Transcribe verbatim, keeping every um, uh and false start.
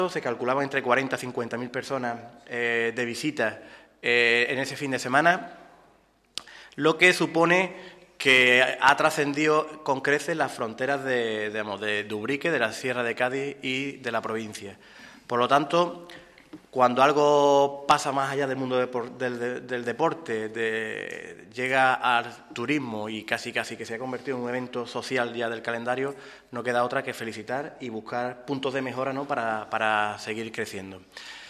Se calculaba entre cuarenta y cincuenta mil personas eh, de visitas eh, en ese fin de semana, lo que supone que ha trascendido con creces las fronteras de, digamos, de, de Ubrique, de la Sierra de Cádiz y de la provincia. Por lo tanto, cuando algo pasa más allá del mundo del, del deporte, de, llega al turismo y casi casi que se ha convertido en un evento social ya del calendario, no queda otra que felicitar y buscar puntos de mejora, ¿no?, para, para seguir creciendo.